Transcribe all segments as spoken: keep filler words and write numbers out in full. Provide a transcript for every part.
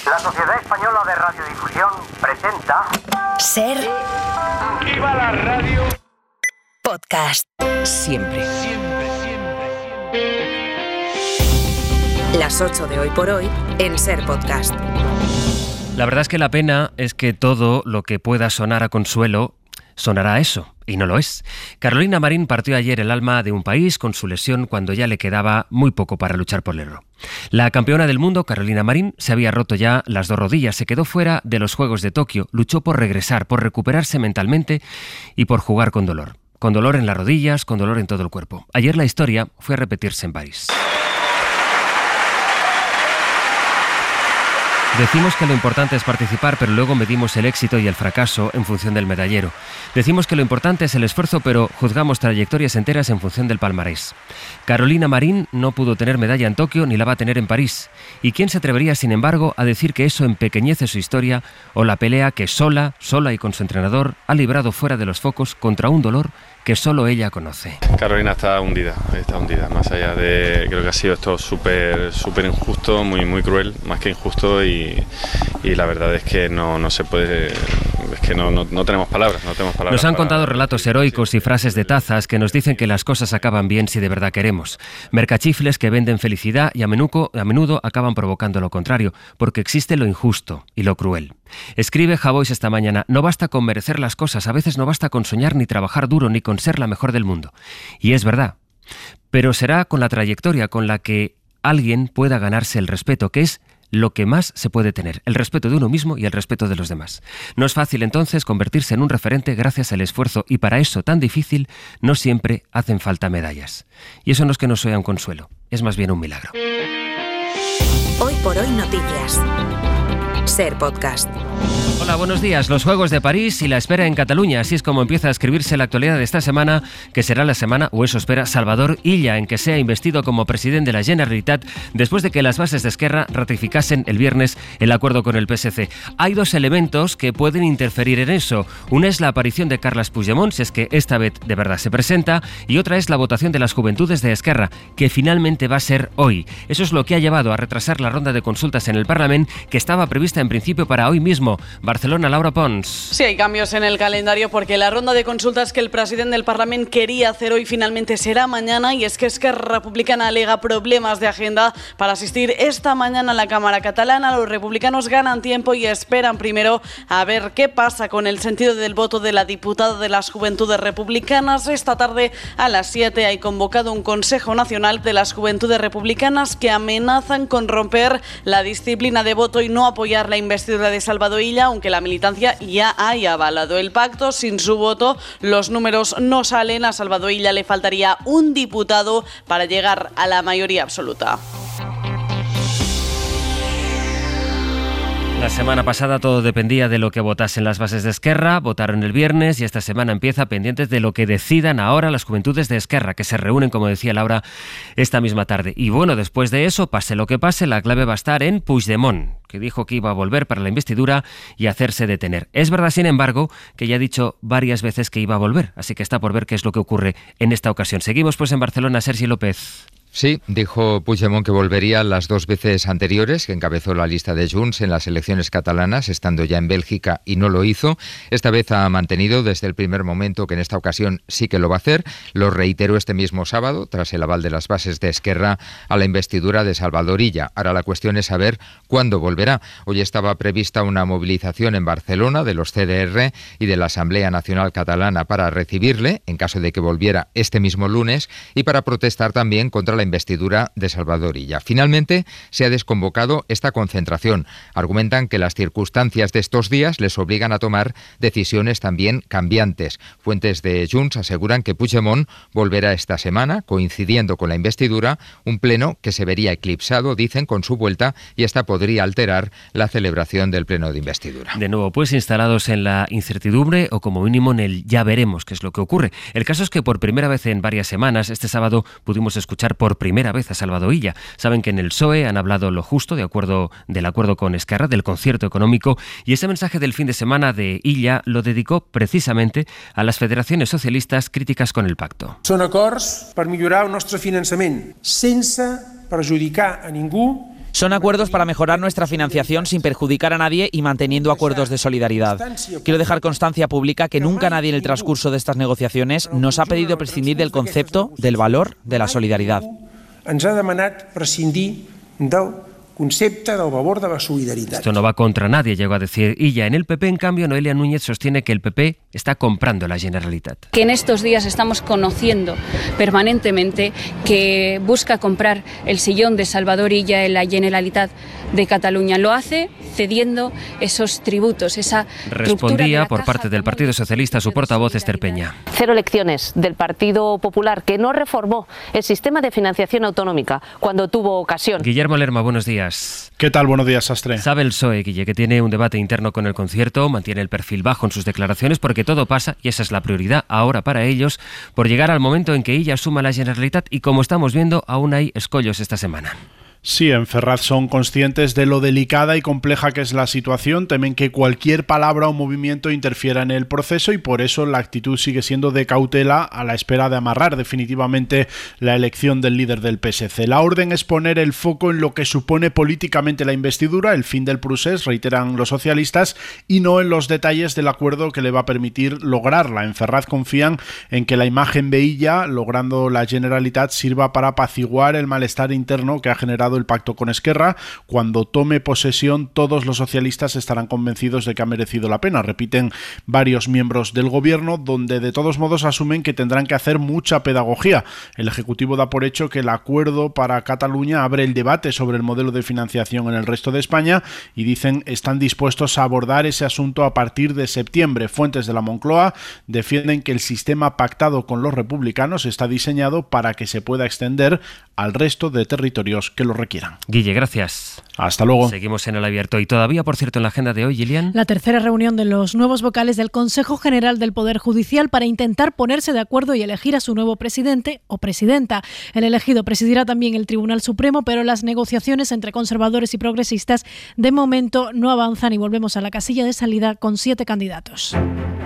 La Sociedad Española de Radiodifusión presenta... Ser... ¡Viva la radio! Podcast. Siempre. Siempre, siempre, siempre. Las ocho de hoy por hoy en Ser Podcast. La verdad es que la pena es que todo lo que pueda sonar a consuelo sonará a eso, y no lo es. Carolina Marín partió ayer el alma de un país con su lesión cuando ya le quedaba muy poco para luchar por el oro. La campeona del mundo, Carolina Marín, se había roto ya las dos rodillas, se quedó fuera de los Juegos de Tokio, luchó por regresar, por recuperarse mentalmente y por jugar con dolor. Con dolor en las rodillas, con dolor en todo el cuerpo. Ayer la historia fue a repetirse en París. Decimos que lo importante es participar, pero luego medimos el éxito y el fracaso en función del medallero. Decimos que lo importante es el esfuerzo, pero juzgamos trayectorias enteras en función del palmarés. Carolina Marín no pudo tener medalla en Tokio ni la va a tener en París. ¿Y quién se atrevería, sin embargo, a decir que eso empequeñece su historia o la pelea que sola, sola y con su entrenador ha librado fuera de los focos contra un dolor que solo ella conoce? Carolina está hundida, está hundida, más allá de, creo que ha sido esto súper súper injusto, muy muy cruel, más que injusto, y, y la verdad es que no, no se puede, es que no, no, no tenemos palabras, no tenemos palabras. Nos han para, contado relatos heroicos y frases de tazas que nos dicen que las cosas acaban bien si de verdad queremos. Mercachifles que venden felicidad y a menudo, a menudo acaban provocando lo contrario, porque existe lo injusto y lo cruel. Escribe Javois esta mañana: no basta con merecer las cosas, a veces no basta con soñar ni trabajar duro ni con ser la mejor del mundo. Y es verdad. Pero será con la trayectoria con la que alguien pueda ganarse el respeto, que es lo que más se puede tener, el respeto de uno mismo y el respeto de los demás. No es fácil entonces convertirse en un referente gracias al esfuerzo, y para eso tan difícil no siempre hacen falta medallas. Y eso no es que nos sea un consuelo, es más bien un milagro. Hoy por hoy noticias. Ser Podcast. Hola, buenos días. Los Juegos de París y la espera en Cataluña. Así es como empieza a escribirse la actualidad de esta semana, que será la semana, o eso espera Salvador Illa, en que sea investido como presidente de la Generalitat después de que las bases de Esquerra ratificasen el viernes el acuerdo con el P S C. Hay dos elementos que pueden interferir en eso. Una es la aparición de Carles Puigdemont, si es que esta vez de verdad se presenta, y otra es la votación de las juventudes de Esquerra, que finalmente va a ser hoy. Eso es lo que ha llevado a retrasar la ronda de consultas en el Parlamento, que estaba prevista en principio para hoy mismo. Barcelona, Laura Pons. Sí, hay cambios en el calendario porque la ronda de consultas que el presidente del Parlamento quería hacer hoy finalmente será mañana, y es que Esquerra Republicana alega problemas de agenda para asistir esta mañana a la Cámara Catalana. Los republicanos ganan tiempo y esperan primero a ver qué pasa con el sentido del voto de la diputada de las Juventudes Republicanas. Esta tarde a las siete hay convocado un Consejo Nacional de las Juventudes Republicanas que amenazan con romper la disciplina de voto y no apoyar la investidura de Salvador Illa, aunque la militancia ya haya avalado el pacto. Sin su voto, los números no salen. A Salvador Illa le faltaría un diputado para llegar a la mayoría absoluta. La semana pasada todo dependía de lo que votasen las bases de Esquerra, votaron el viernes, y esta semana empieza pendientes de lo que decidan ahora las juventudes de Esquerra, que se reúnen, como decía Laura, esta misma tarde. Y bueno, después de eso, pase lo que pase, la clave va a estar en Puigdemont, que dijo que iba a volver para la investidura y hacerse detener. Es verdad, sin embargo, que ya ha dicho varias veces que iba a volver, así que está por ver qué es lo que ocurre en esta ocasión. Seguimos pues en Barcelona, Sergi López. Sí, dijo Puigdemont que volvería las dos veces anteriores, que encabezó la lista de Junts en las elecciones catalanas, estando ya en Bélgica, y no lo hizo. Esta vez ha mantenido desde el primer momento que en esta ocasión sí que lo va a hacer. Lo reiteró este mismo sábado, tras el aval de las bases de Esquerra a la investidura de Salvador Illa. Ahora la cuestión es saber cuándo volverá. Hoy estaba prevista una movilización en Barcelona de los C D R y de la Asamblea Nacional Catalana para recibirle, en caso de que volviera este mismo lunes, y para protestar también contra la investidura de Salvador Illa. Finalmente se ha desconvocado esta concentración. Argumentan que las circunstancias de estos días les obligan a tomar decisiones también cambiantes. Fuentes de Junts aseguran que Puigdemont volverá esta semana, coincidiendo con la investidura, un pleno que se vería eclipsado, dicen, con su vuelta, y esta podría alterar la celebración del pleno de investidura. De nuevo, pues instalados en la incertidumbre, o como mínimo en el ya veremos qué es lo que ocurre. El caso es que por primera vez en varias semanas, este sábado pudimos escuchar por primera vez a Salvador Illa. Saben que en el P S O E han hablado lo justo de acuerdo, del acuerdo con Esquerra, del concierto económico, y ese mensaje del fin de semana de Illa lo dedicó precisamente a las federaciones socialistas críticas con el pacto. Són acords per millorar el nostre finançament, sense perjudicar a ningú Son acuerdos para mejorar nuestra financiación sin perjudicar a nadie y manteniendo acuerdos de solidaridad. Quiero dejar constancia pública que nunca nadie en el transcurso de estas negociaciones nos ha pedido prescindir del concepto, del valor de la solidaridad. Ens ha demanat prescindir del concepte del valor de la solidaridad. Esto no va contra nadie, llegó a decir Illa. En el P P, en cambio, Noelia Núñez sostiene que el P P está comprando la Generalitat. Que en estos días estamos conociendo permanentemente que busca comprar el sillón de Salvador Illa en la Generalitat de Cataluña. Lo hace cediendo esos tributos, esa Respondía por parte del Partido Socialista su portavoz Esther Peña. Cero lecciones del Partido Popular, que no reformó el sistema de financiación autonómica cuando tuvo ocasión. Guillermo Lerma, buenos días. ¿Qué tal? Buenos días, Sastre. Sabe el P S O E, Guille, que tiene un debate interno con el concierto, mantiene el perfil bajo en sus declaraciones porque todo pasa, y esa es la prioridad ahora para ellos, por llegar al momento en que ella asuma la Generalitat y, como estamos viendo, aún hay escollos esta semana. Sí, en Ferraz son conscientes de lo delicada y compleja que es la situación, temen que cualquier palabra o movimiento interfiera en el proceso y por eso la actitud sigue siendo de cautela a la espera de amarrar definitivamente la elección del líder del P S C. La orden es poner el foco en lo que supone políticamente la investidura, el fin del procés, reiteran los socialistas, y no en los detalles del acuerdo que le va a permitir lograrla. En Ferraz confían en que la imagen de Illa, logrando la Generalitat, sirva para apaciguar el malestar interno que ha generado el pacto con Esquerra. Cuando tome posesión, todos los socialistas estarán convencidos de que ha merecido la pena, repiten varios miembros del gobierno, donde de todos modos asumen que tendrán que hacer mucha pedagogía. El Ejecutivo da por hecho que el acuerdo para Cataluña abre el debate sobre el modelo de financiación en el resto de España y dicen están dispuestos a abordar ese asunto a partir de septiembre. Fuentes de la Moncloa defienden que el sistema pactado con los republicanos está diseñado para que se pueda extender al resto de territorios que lo requieran. Guille, gracias. Hasta luego. Seguimos en el abierto. Y todavía, por cierto, en la agenda de hoy, Gillian. La tercera reunión de los nuevos vocales del Consejo General del Poder Judicial para intentar ponerse de acuerdo y elegir a su nuevo presidente o presidenta. El elegido presidirá también el Tribunal Supremo, pero las negociaciones entre conservadores y progresistas de momento no avanzan y volvemos a la casilla de salida con siete candidatos.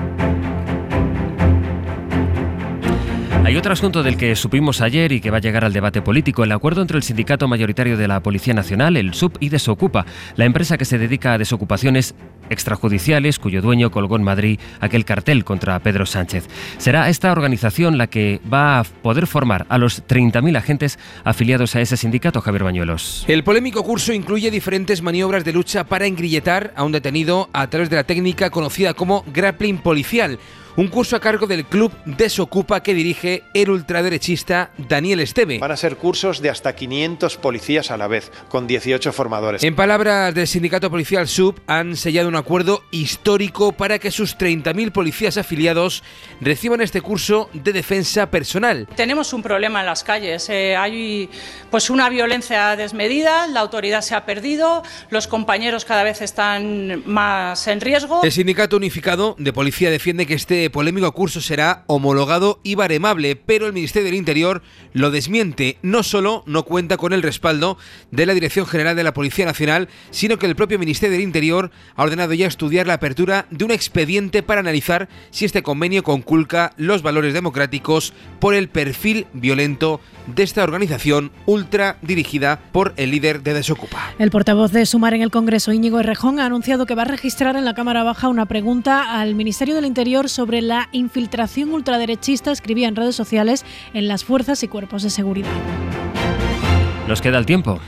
Hay otro asunto del que supimos ayer y que va a llegar al debate político, el acuerdo entre el sindicato mayoritario de la Policía Nacional, el S U P, y Desocupa, la empresa que se dedica a desocupaciones extrajudiciales, cuyo dueño colgó en Madrid aquel cartel contra Pedro Sánchez. Será esta organización la que va a poder formar a los treinta mil agentes afiliados a ese sindicato, Javier Bañuelos. El polémico curso incluye diferentes maniobras de lucha para engrilletar a un detenido a través de la técnica conocida como grappling policial. Un curso a cargo del club Desocupa que dirige el ultraderechista Daniel Esteve. Van a ser cursos de hasta quinientos policías a la vez, con dieciocho formadores. En palabras del sindicato policial S U P, han sellado un acuerdo histórico para que sus treinta mil policías afiliados reciban este curso de defensa personal. Tenemos un problema en las calles, eh, hay pues una violencia desmedida, la autoridad se ha perdido, los compañeros cada vez están más en riesgo. El sindicato unificado de policía defiende que este polémico curso será homologado y baremable, pero el Ministerio del Interior lo desmiente. No solo no cuenta con el respaldo de la Dirección General de la Policía Nacional, sino que el propio Ministerio del Interior ha ordenado ya estudiar la apertura de un expediente para analizar si este convenio conculca los valores democráticos por el perfil violento de esta organización ultra dirigida por el líder de Desocupa. El portavoz de Sumar en el Congreso, Íñigo Errejón, ha anunciado que va a registrar en la Cámara Baja una pregunta al Ministerio del Interior sobre la infiltración ultraderechista, escribía en redes sociales, en las fuerzas y cuerpos de seguridad. Nos queda el tiempo,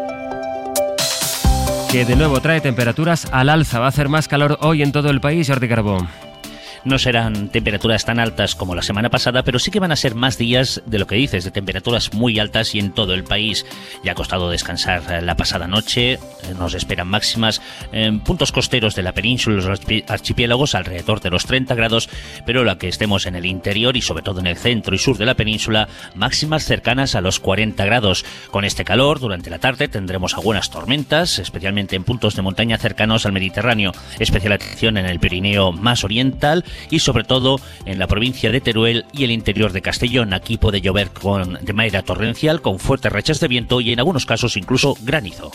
que de nuevo trae temperaturas al alza. Va a hacer más calor hoy en todo el país, Jordi Carbó. No serán temperaturas tan altas como la semana pasada, pero sí que van a ser más días de lo que dices, de temperaturas muy altas y en todo el país. Ya ha costado descansar la pasada noche, nos esperan máximas en puntos costeros de la península, los archipiélagos, alrededor de los treinta grados, pero la que estemos en el interior y sobre todo en el centro y sur de la península, máximas cercanas a los cuarenta grados. Con este calor, durante la tarde tendremos algunas tormentas, especialmente en puntos de montaña cercanos al Mediterráneo. Especial atención en el Pirineo más oriental y sobre todo en la provincia de Teruel y el interior de Castellón. Aquí puede llover con, de manera torrencial, con fuertes rachas de viento y en algunos casos incluso granizo.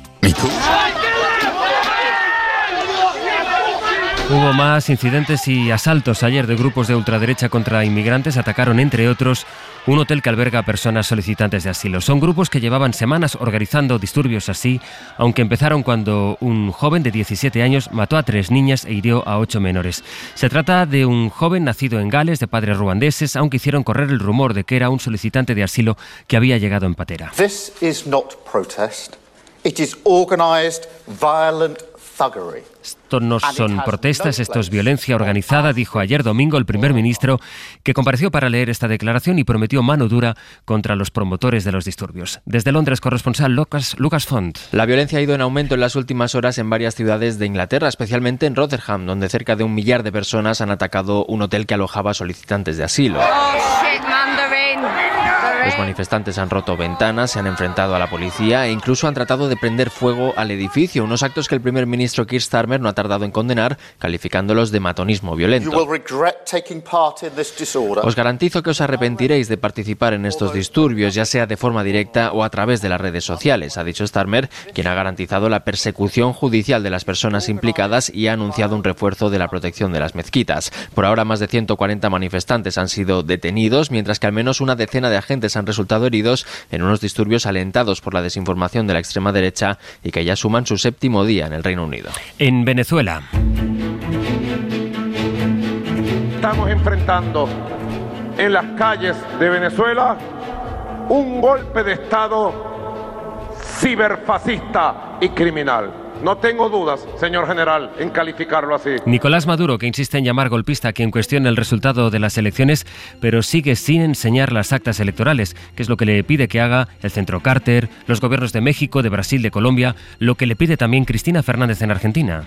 Hubo más incidentes y asaltos ayer de grupos de ultraderecha contra inmigrantes. Atacaron, entre otros, un hotel que alberga a personas solicitantes de asilo. Son grupos que llevaban semanas organizando disturbios así, aunque empezaron cuando un joven de diecisiete años mató a tres niñas e hirió a ocho menores. Se trata de un joven nacido en Gales, de padres ruandeses, aunque hicieron correr el rumor de que era un solicitante de asilo que había llegado en patera. This is not protest. It is organized, violent thuggery. Esto no son protestas, esto es violencia organizada, dijo ayer domingo el primer ministro, que compareció para leer esta declaración y prometió mano dura contra los promotores de los disturbios. Desde Londres, corresponsal Lucas, Lucas Font. La violencia ha ido en aumento en las últimas horas en varias ciudades de Inglaterra, especialmente en Rotherham, donde cerca de un millar de personas han atacado un hotel que alojaba solicitantes de asilo. Los manifestantes han roto ventanas, se han enfrentado a la policía e incluso han tratado de prender fuego al edificio, unos actos que el primer ministro Keir Starmer no ha tardado en condenar, calificándolos de matonismo violento. Os garantizo que os arrepentiréis de participar en estos disturbios, ya sea de forma directa o a través de las redes sociales, ha dicho Starmer, quien ha garantizado la persecución judicial de las personas implicadas y ha anunciado un refuerzo de la protección de las mezquitas. Por ahora, más de ciento cuarenta manifestantes han sido detenidos, mientras que al menos una decena de agentes han resultado heridos en unos disturbios alentados por la desinformación de la extrema derecha y que ya suman su séptimo día en el Reino Unido. En Venezuela. Estamos enfrentando en las calles de Venezuela un golpe de Estado ciberfascista y criminal. No tengo dudas, señor general, en calificarlo así. Nicolás Maduro, que insiste en llamar golpista a quien cuestiona el resultado de las elecciones, pero sigue sin enseñar las actas electorales, que es lo que le pide que haga el Centro Carter, los gobiernos de México, de Brasil, de Colombia, lo que le pide también Cristina Fernández en Argentina.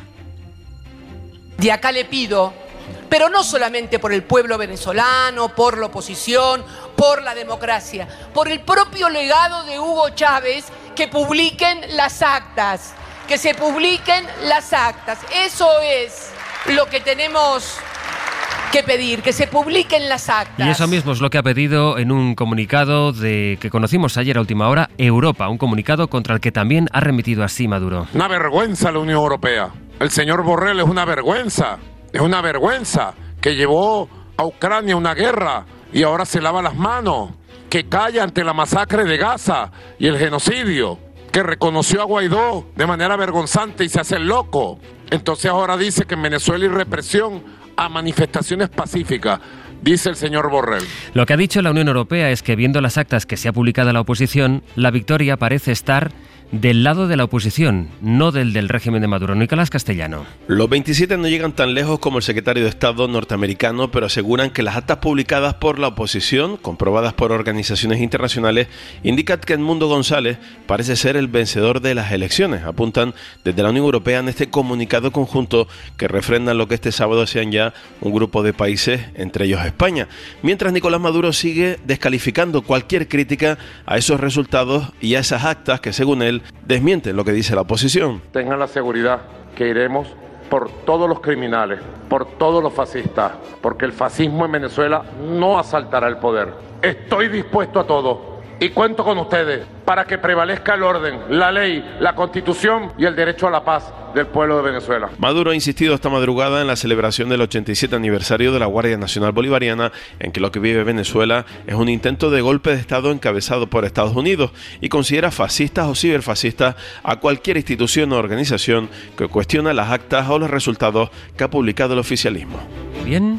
De acá le pido, pero no solamente por el pueblo venezolano, por la oposición, por la democracia, por el propio legado de Hugo Chávez, que publiquen las actas. Que se publiquen las actas. Eso es lo que tenemos que pedir, que se publiquen las actas. Y eso mismo es lo que ha pedido en un comunicado de que conocimos ayer a última hora Europa, un comunicado contra el que también ha remitido así Maduro. Una vergüenza la Unión Europea. El señor Borrell es una vergüenza, es una vergüenza que llevó a Ucrania una guerra y ahora se lava las manos, que calla ante la masacre de Gaza y el genocidio, que reconoció a Guaidó de manera vergonzante y se hace el loco. Entonces ahora dice que en Venezuela hay represión a manifestaciones pacíficas, dice el señor Borrell. Lo que ha dicho la Unión Europea es que viendo las actas que se ha publicado la oposición, la victoria parece estar del lado de la oposición, no del del régimen de Maduro. Nicolás Castellano. Los veintisiete no llegan tan lejos como el secretario de Estado norteamericano, pero aseguran que las actas publicadas por la oposición, comprobadas por organizaciones internacionales, indican que Edmundo González parece ser el vencedor de las elecciones. Apuntan desde la Unión Europea en este comunicado conjunto que refrendan lo que este sábado sean ya un grupo de países, entre ellos España. Mientras Nicolás Maduro sigue descalificando cualquier crítica a esos resultados y a esas actas que, según él, desmienten lo que dice la oposición. Tengan la seguridad que iremos por todos los criminales, por todos los fascistas, porque el fascismo en Venezuela no asaltará el poder. Estoy dispuesto a todo y cuento con ustedes para que prevalezca el orden, la ley, la Constitución y el derecho a la paz del pueblo de Venezuela. Maduro ha insistido esta madrugada en la celebración del ochenta y siete aniversario de la Guardia Nacional Bolivariana, en que lo que vive Venezuela es un intento de golpe de Estado encabezado por Estados Unidos, y considera fascistas o ciberfascistas a cualquier institución o organización que cuestiona las actas o los resultados que ha publicado el oficialismo. Bien.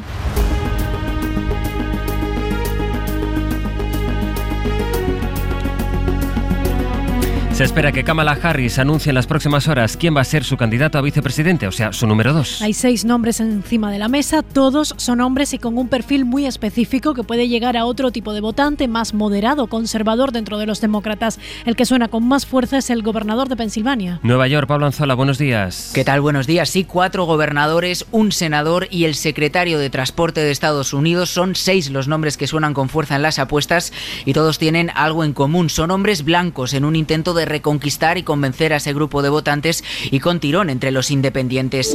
Se espera que Kamala Harris anuncie en las próximas horas quién va a ser su candidato a vicepresidente, o sea, su número dos. Hay seis nombres encima de la mesa, todos son hombres y con un perfil muy específico que puede llegar a otro tipo de votante, más moderado, conservador dentro de los demócratas. El que suena con más fuerza es el gobernador de Pensilvania. Nueva York, Pablo Anzola, buenos días. ¿Qué tal? Buenos días. Sí, cuatro gobernadores, un senador y el secretario de Transporte de Estados Unidos. Son seis los nombres que suenan con fuerza en las apuestas y todos tienen algo en común. Son hombres blancos en un intento de de reconquistar y convencer a ese grupo de votantes y con tirón entre los independientes.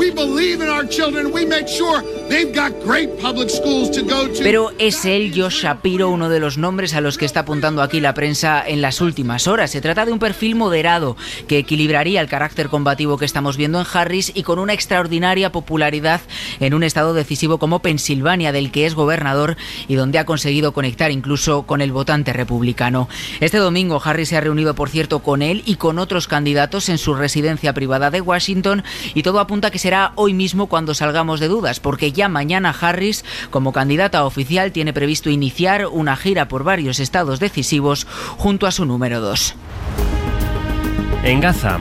Pero es él, Josh Shapiro, uno de los nombres a los que está apuntando aquí la prensa en las últimas horas. Se trata de un perfil moderado que equilibraría el carácter combativo que estamos viendo en Harris y con una extraordinaria popularidad en un estado decisivo como Pensilvania, del que es gobernador y donde ha conseguido conectar incluso con el votante republicano. Este domingo Harris se ha reunido, por cierto, con él y con otros candidatos en su residencia privada de Washington, y todo apunta a que será hoy mismo cuando salgamos de dudas, porque ya mañana Harris, como candidata oficial, tiene previsto iniciar una gira por varios estados decisivos junto a su número dos. En Gaza,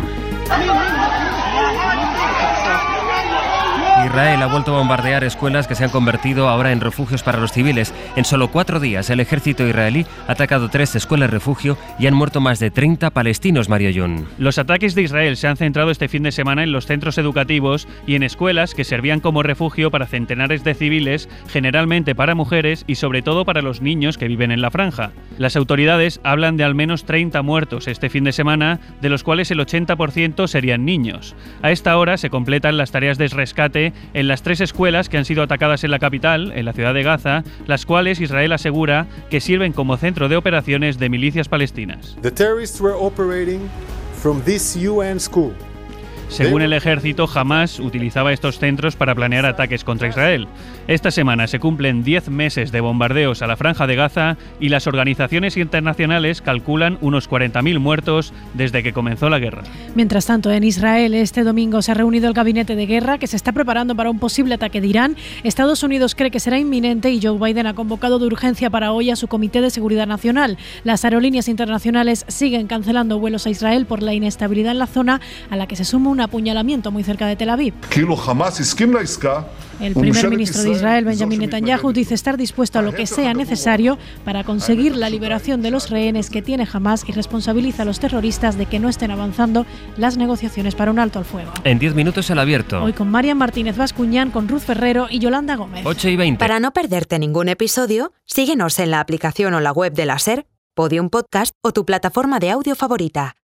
Israel ha vuelto a bombardear escuelas que se han convertido ahora en refugios para los civiles. En solo cuatro días, el ejército israelí ha atacado tres escuelas refugio y han muerto más de treinta palestinos, Mario Jun. Los ataques de Israel se han centrado este fin de semana en los centros educativos y en escuelas que servían como refugio para centenares de civiles, generalmente para mujeres y sobre todo para los niños que viven en la franja. Las autoridades hablan de al menos treinta muertos este fin de semana, de los cuales el ochenta por ciento serían niños. A esta hora se completan las tareas de rescate en las tres escuelas que han sido atacadas en la capital, en la ciudad de Gaza, las cuales Israel asegura que sirven como centro de operaciones de milicias palestinas. The terrorists were operating from this U N school. Según el ejército, Hamás utilizaba estos centros para planear ataques contra Israel. Esta semana se cumplen diez meses de bombardeos a la Franja de Gaza y las organizaciones internacionales calculan unos cuarenta mil muertos desde que comenzó la guerra. Mientras tanto, en Israel, este domingo se ha reunido el gabinete de guerra que se está preparando para un posible ataque de Irán. Estados Unidos cree que será inminente y Joe Biden ha convocado de urgencia para hoy a su Comité de Seguridad Nacional. Las aerolíneas internacionales siguen cancelando vuelos a Israel por la inestabilidad en la zona, a la que se suma un apuñalamiento muy cerca de Tel Aviv. El primer ministro de Israel, Benjamin Netanyahu, dice estar dispuesto a lo que sea necesario para conseguir la liberación de los rehenes que tiene Hamás y responsabiliza a los terroristas de que no estén avanzando las negociaciones para un alto al fuego. En diez minutos al abierto. Hoy con Marian Martínez Bascuñán, con Ruth Ferrero y Yolanda Gómez. ocho y veinte. Para no perderte ningún episodio, síguenos en la aplicación o la web de la SER, Podium Podcast o tu plataforma de audio favorita.